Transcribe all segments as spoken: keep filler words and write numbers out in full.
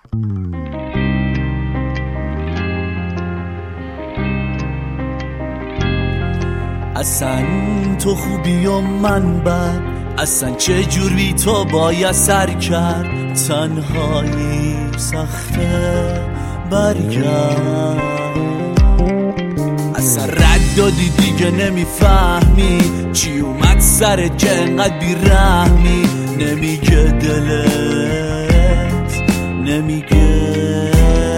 اصلا تو خوبی و من بد، اصلا چه جور بی تو باید سر کرد. تنهایی سخته برگرد، اصلا رد دادی دیگه نمیفهمی چی اومد سرت که انقدر بیرحمی. نمیگه دلت نمیگه،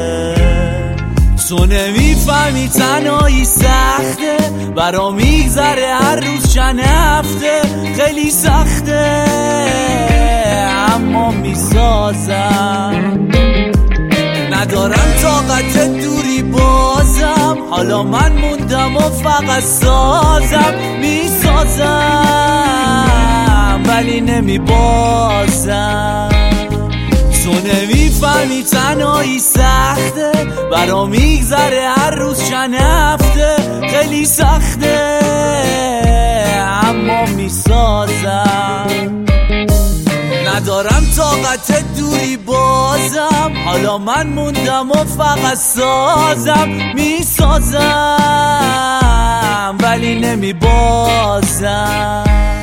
تو نمیفهمی تنهایی سخته، برا میگذره هر روز چند هفته. خیلی سخته اما میسازم، ندارم طاقت دوری بازم. حالا من موندم و فقط سازم، میسازم ولی نمیبازم. تو نمیفهمی تنهایی سخته، برا میگذره هر روز چند هفته. خیلی سخته اما میسازم، ندارم طاقت دوری بازم. حالا من موندم و فقط سازم، میسازم ولی نمیبازم.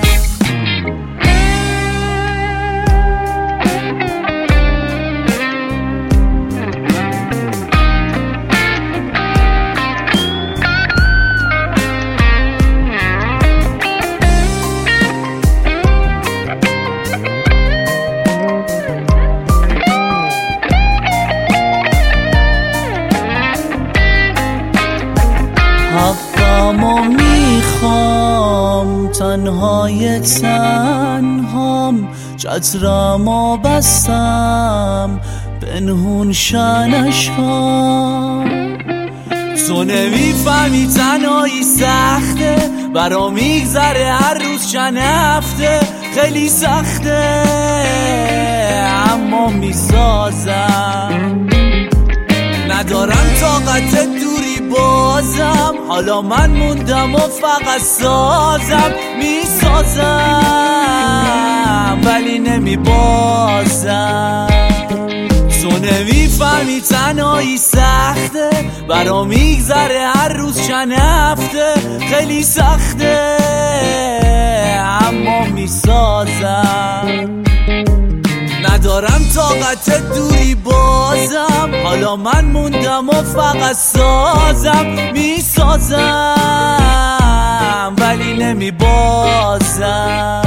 حقمو میخوام تنهای تنهام، چترمو بستم پنهون شنشام. تو نمیفهمی تنهایی سخته، برا میگذره هر روز چند هفته. خیلی سخته اما میسازم، ندارم طاقت دوری بازم. حالا من موندم و فقط سازم، میسازم ولی نمیبازم. تو نمیفهمی تنهایی سخته، برا میگذره هر روز چند هفته. خیلی سخته اما میسازم، ندارم طاقت دوری بازم. حالا من موندم و فقط سازم، میسازم ولی نمیبازم.